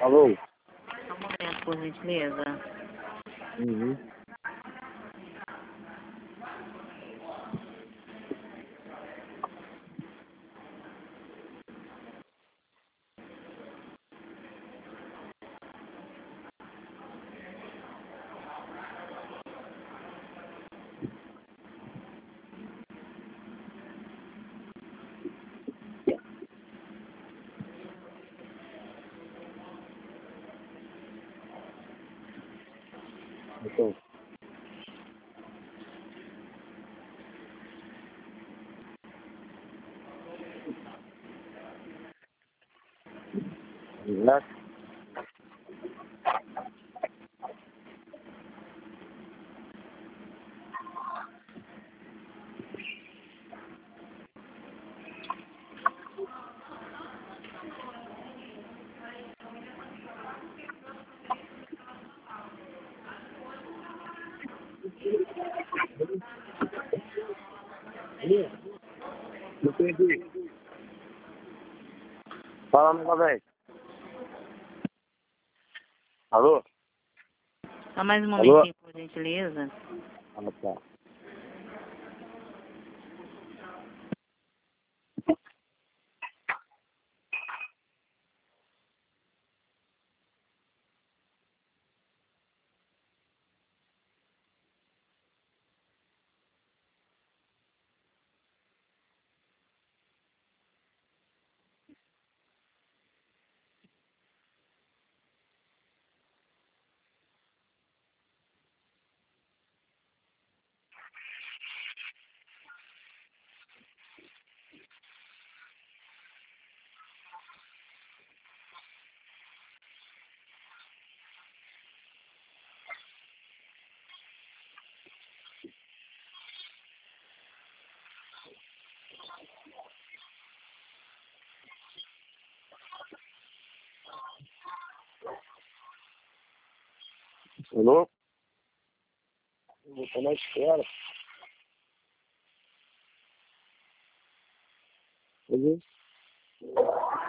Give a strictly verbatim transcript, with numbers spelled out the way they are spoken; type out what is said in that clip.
Alô? Só um momento, por gentileza. Uhum. Então, né? Não entendi. Fala novamente. Alô? Só mais um Alô? momentinho, por gentileza. Ah, tá. Alô? Eu tô na espera. Uhum.